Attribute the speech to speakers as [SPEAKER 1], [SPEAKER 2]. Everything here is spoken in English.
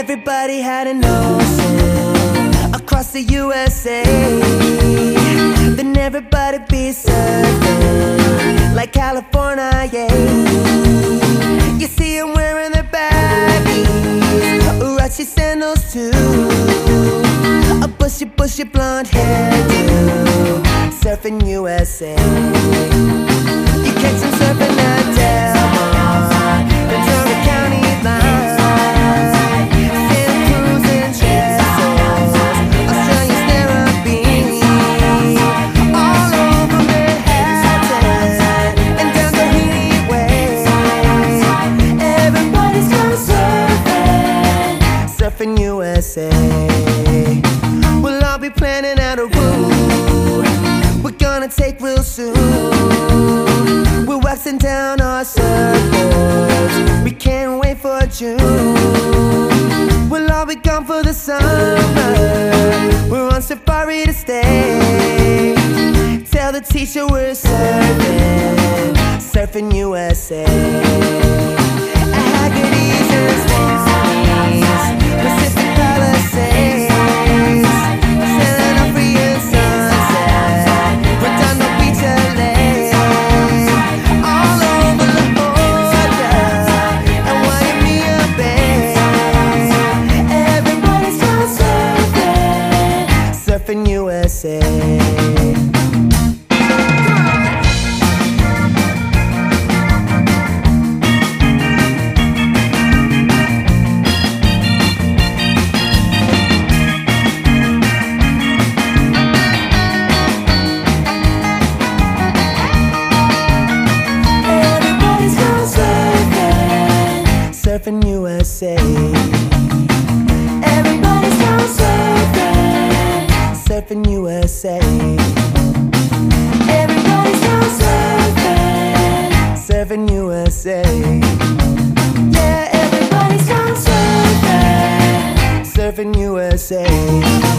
[SPEAKER 1] Everybody had an ocean across the USA. Then everybody be surfing like California, yeah. You see them wearing their baggies, Urachi sandals too, a bushy blonde hairdo, surfing USA. You catch them surfing at Del Mar, Ventura County line, Santa Cruz and Chesapeake, Australia's Narrabeen, all over Manhattan and down Tahiti way. Everybody's gone surfing USA. We'll all be planning out a route we're gonna take real soon. We're waxing down our surfboards, we can't wait for June. We'll all be gone for the summer, we're on safari to stay. Tell the teacher we're surfing USA. Agates and Swannies, Pacific Palisades, San Onofre sunset, Redondo Beach, LA, all over La Jolla and Waimea Bay. Everybody's gone surfing USA. Surfing USA. Everybody's gone surfing USA. Everybody's gone surfing USA. Yeah, everybody's gone surfing USA.